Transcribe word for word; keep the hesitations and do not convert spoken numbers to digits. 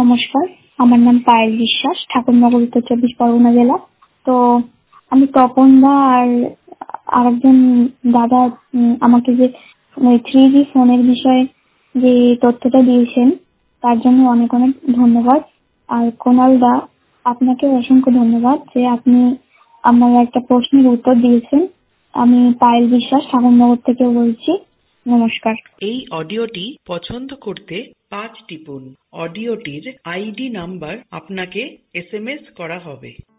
নমস্কার, আমার নাম পায়েল বিশ্বাস, ঠাকুরনগর, উত্তর চব্বিশ পরগনা জেলা। তো আমি তপন দা আর আরেকজন দাদা উম, আমাকে যে থ্রি জি ফোনের বিষয়ে যে তথ্যটা দিয়েছেন তার জন্য অনেক অনেক ধন্যবাদ। আর কোনাল দা, আপনাকে অসংখ্য ধন্যবাদ যে আপনি আমার একটা প্রশ্নের উত্তর দিয়েছেন। আমি পায়েল বিশ্বাস ঠাকুরনগর থেকে বলছি। নমস্কার। এই অডিওটি পছন্দ করতে পাঁচ টিপুন। অডিওটির আইডি নাম্বার আপনাকে এস এম এস করা হবে।